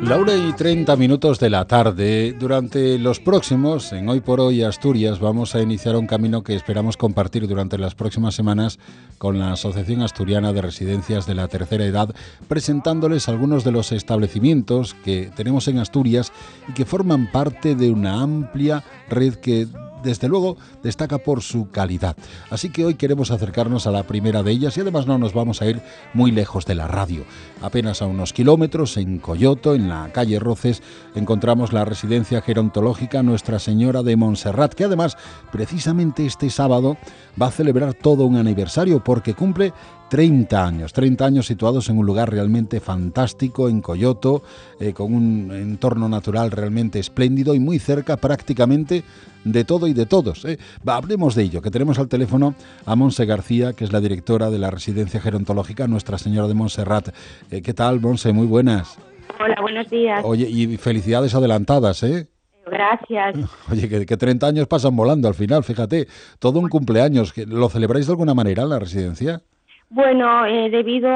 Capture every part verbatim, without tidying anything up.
La una y treinta minutos de la tarde. Durante los próximos, en Hoy por Hoy Asturias, vamos a iniciar un camino que esperamos compartir durante las próximas semanas con la Asociación Asturiana de Residencias de la Tercera Edad, presentándoles algunos de los establecimientos que tenemos en Asturias y que forman parte de una amplia red que, desde luego, destaca por su calidad. Así que hoy queremos acercarnos a la primera de ellas y además no nos vamos a ir muy lejos de la radio. Apenas a unos kilómetros, en Coyoto, en la calle Roces, encontramos la residencia gerontológica Nuestra Señora de Montserrat, que además, precisamente este sábado, va a celebrar todo un aniversario porque cumple treinta años, treinta años situados en un lugar realmente fantástico, en Coyoto, eh, con un entorno natural realmente espléndido y muy cerca prácticamente de todo y de todos. ¿eh? Va, hablemos de ello, que tenemos al teléfono a Monse García, que es la directora de la residencia gerontológica Nuestra Señora de Montserrat. Eh, ¿Qué tal, Monse? Muy buenas. Hola, buenos días. Oye, y felicidades adelantadas, ¿eh? Gracias. Oye, que, que treinta años pasan volando al final, fíjate, todo un cumpleaños. ¿Lo celebráis de alguna manera en la residencia? Bueno, eh, debido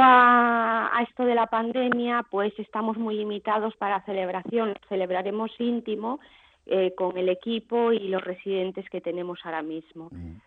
a, a esto de la pandemia, pues estamos muy limitados para celebraciones. Celebraremos íntimo eh, con el equipo y los residentes que tenemos ahora mismo.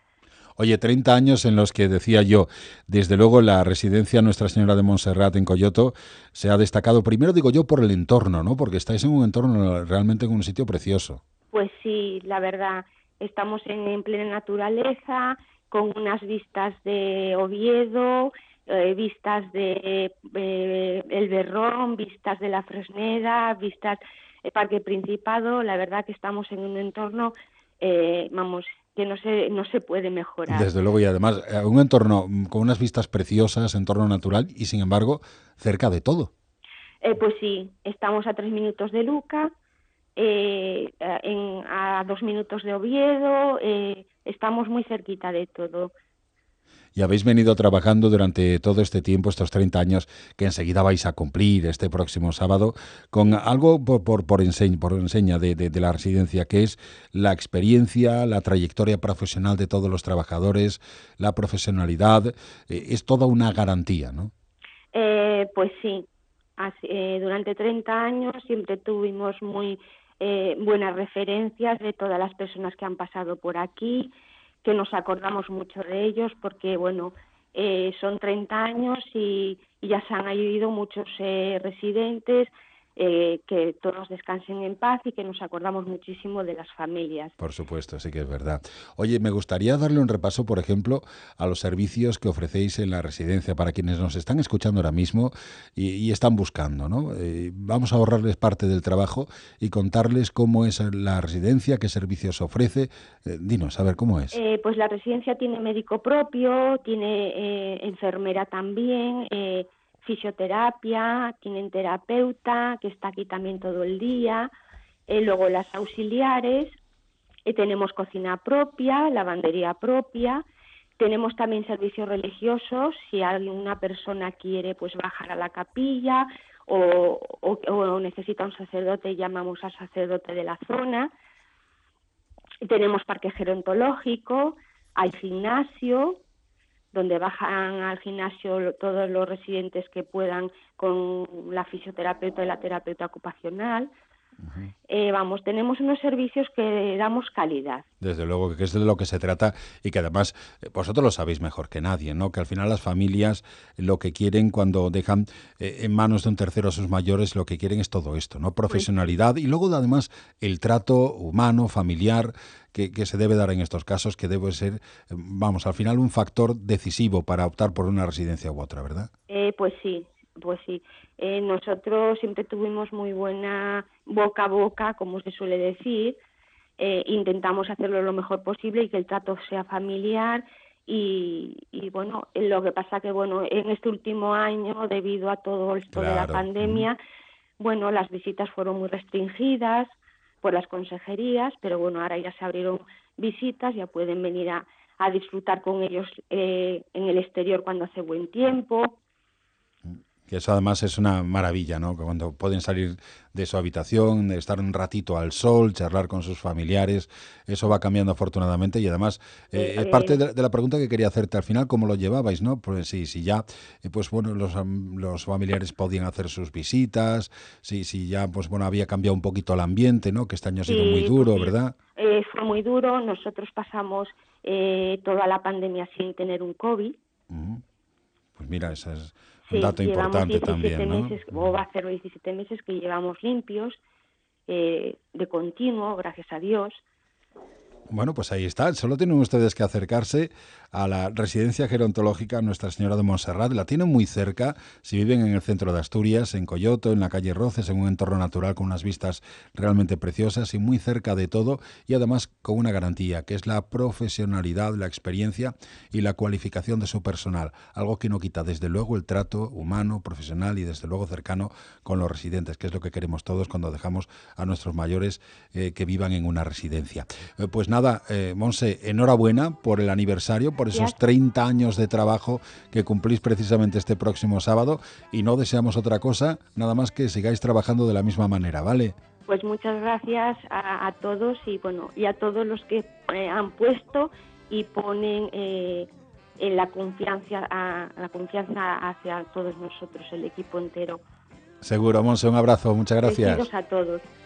Oye, treinta años en los que, decía yo, desde luego la residencia Nuestra Señora de Montserrat en Coyoto se ha destacado, primero digo yo, por el entorno, ¿no? Porque estáis en un entorno, realmente en un sitio precioso. Pues sí, la verdad, estamos en, en plena naturaleza, con unas vistas de Oviedo, eh, vistas de eh, El Berrón, vistas de la Fresneda, vistas del Parque Principado. La verdad que estamos en un entorno, eh, vamos, que no se, no se puede mejorar. Desde luego, y además eh, un entorno mm, con unas vistas preciosas, entorno natural y sin embargo cerca de todo. Eh, pues sí, estamos a tres minutos de Luca, eh, en, a dos minutos de Oviedo, eh, estamos muy cerquita de todo. Y habéis venido trabajando durante todo este tiempo, estos treinta años, que enseguida vais a cumplir este próximo sábado, con algo por, por, por, enseñ, por enseña de, de, de la residencia, que es la experiencia, la trayectoria profesional de todos los trabajadores, la profesionalidad, eh, es toda una garantía, ¿no? Eh, pues sí, así, eh, durante treinta años siempre tuvimos muy eh, buenas referencias de todas las personas que han pasado por aquí, que nos acordamos mucho de ellos porque, bueno, eh, son treinta años y, y ya se han ido muchos eh, residentes, eh, que todos descansen en paz y que nos acordamos muchísimo de las familias. Por supuesto, sí que es verdad. Oye, me gustaría darle un repaso, por ejemplo, a los servicios que ofrecéis en la residencia para quienes nos están escuchando ahora mismo y, y están buscando, ¿no? Eh, vamos a ahorrarles parte del trabajo y contarles cómo es la residencia, qué servicios ofrece. Eh, dinos, a ver, ¿cómo es? Eh, pues la residencia tiene médico propio, tiene eh, enfermera también, eh, fisioterapia, tienen terapeuta que está aquí también todo el día, eh, luego las auxiliares, eh, tenemos cocina propia, lavandería propia, tenemos también servicios religiosos, si alguna persona quiere pues bajar a la capilla o, o, o necesita un sacerdote, llamamos al sacerdote de la zona. Tenemos parque gerontológico, hay gimnasio, donde bajan al gimnasio todos los residentes que puedan con la fisioterapeuta y la terapeuta ocupacional. Uh-huh. Eh, vamos, tenemos unos servicios que damos calidad. Desde luego, que es de lo que se trata y que además vosotros lo sabéis mejor que nadie, ¿no? Que al final las familias lo que quieren cuando dejan eh, en manos de un tercero a sus mayores, lo que quieren es todo esto, ¿no? Profesionalidad y luego además el trato humano, familiar, que, que se debe dar en estos casos, que debe ser, vamos, al final un factor decisivo para optar por una residencia u otra, ¿verdad? Eh, pues sí. Pues sí, eh, nosotros siempre tuvimos muy buena boca a boca, como se suele decir, eh, intentamos hacerlo lo mejor posible y que el trato sea familiar y, y bueno, lo que pasa que bueno, en este último año, debido a todo esto claro. de la pandemia, mm. bueno, las visitas fueron muy restringidas por las consejerías, pero bueno, ahora ya se abrieron visitas, ya pueden venir a, a disfrutar con ellos eh, en el exterior cuando hace buen tiempo. Que eso además es una maravilla, ¿no? Que cuando pueden salir de su habitación, estar un ratito al sol, charlar con sus familiares, eso va cambiando afortunadamente y además eh, Eh, es parte eh, de, de la pregunta que quería hacerte al final, ¿cómo lo llevabais, no? Pues sí, si ya, eh, pues bueno, los, am- los familiares podían hacer sus visitas, si, si ya, pues bueno, había cambiado un poquito el ambiente, ¿no? Que este año ha sido muy sí, pues duro, sí, ¿verdad? eh, fue muy duro. Nosotros pasamos eh, toda la pandemia sin tener un COVID. Ujú. Pues mira, ese es un Sí, dato llevamos importante diecisiete también, ¿no? meses, o va a ser diecisiete meses que llevamos limpios, eh, de continuo, gracias a Dios. Bueno, pues ahí está. Solo tienen ustedes que acercarse a la residencia gerontológica Nuestra Señora de Montserrat. La tienen muy cerca, si viven en el centro de Asturias, en Coyoto, en la calle Roces, en un entorno natural con unas vistas realmente preciosas y muy cerca de todo y además con una garantía, que es la profesionalidad, la experiencia y la cualificación de su personal. Algo que no quita, desde luego, el trato humano, profesional y desde luego cercano con los residentes, que es lo que queremos todos cuando dejamos a nuestros mayores eh, que vivan en una residencia. Eh, pues nada, eh, Monse, enhorabuena por el aniversario, por esos Gracias. treinta años de trabajo que cumplís precisamente este próximo sábado y no deseamos otra cosa, nada más que sigáis trabajando de la misma manera, ¿vale? Pues muchas gracias a, a todos y bueno, y a todos los que eh, han puesto y ponen eh, en la confianza, a, la confianza hacia todos nosotros, el equipo entero. Seguro, Monse, un abrazo, muchas Besitos gracias. a todos.